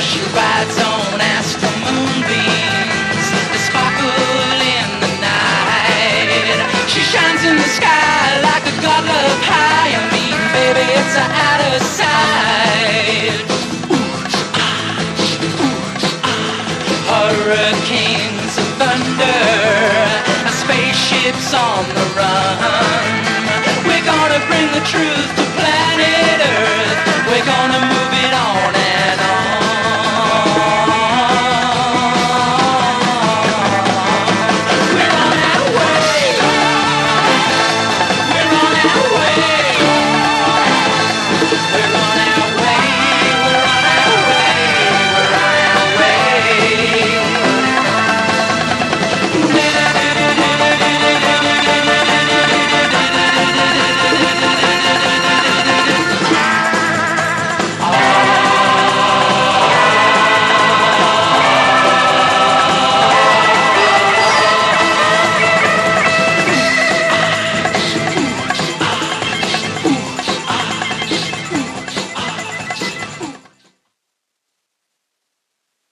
She rides on astral moonbeams that sparkle in the night. She shines in the sky like a god love high. I mean, baby, it's out of sight. Hurricanes of thunder, spaceships on the run. We're gonna bring the truth